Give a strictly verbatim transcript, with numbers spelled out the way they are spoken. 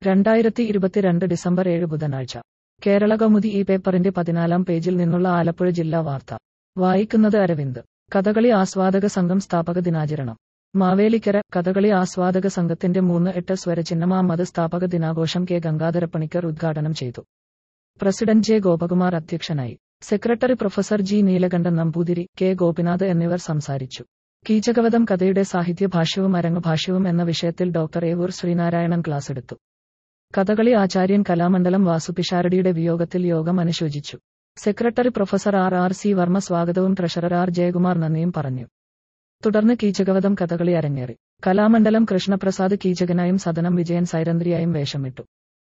രണ്ടായിരത്തി ഇരുപത്തിരണ്ട് ഡിസംബർ ഏഴ് ബുധനാഴ്ച കേരള കൗമുദി ഈ പേപ്പറിന്റെ പതിനാലാം പേജിൽ നിന്നുള്ള ആലപ്പുഴ ജില്ലാ വാർത്ത വായിക്കുന്നത് അരവിന്ദ്. കഥകളി ആസ്വാദക സംഘം സ്ഥാപക ദിനാചരണം മാവേലിക്കര. കഥകളി ആസ്വാദക സംഘത്തിന്റെ മൂന്ന് എട്ട് സ്വരചിഹ്നമാമത് സ്ഥാപക ദിനാഘോഷം കെ ഗംഗാധരപ്പണിക്കർ ഉദ്ഘാടനം ചെയ്തു. പ്രസിഡന്റ് ജെ ഗോപകുമാർ അധ്യക്ഷനായി. Secretary professor G Neelakantan Namboothiri, K Gopinath എന്നിവർ സംസാരിച്ചു. കീചകവധം കഥയുടെ സാഹിത്യഭാഷ്യവും അരങ്ങുഭാഷ്യവും എന്ന വിഷയത്തിൽ ഡോക്ടർ ഏവൂർ ശ്രീനാരായണൻ ക്ലാസെടുത്തു. കഥകളി ആചാര്യൻ കലാമണ്ഡലം വാസുപിഷാരടിയുടെ വിയോഗത്തിൽ യോഗം അനുശോചിച്ചു. Secretary professor R R C Varma സ്വാഗതവും ട്രഷറർ ആർ ജയകുമാർ നന്ദിയും പറഞ്ഞു. തുടർന്ന് കീചകവധം കഥകളി അരങ്ങേറി. കലാമണ്ഡലം കൃഷ്ണപ്രസാദ് കീചകനായും സദനം വിജയൻ സൈരന്ധ്രിയായും വേഷമിട്ടു.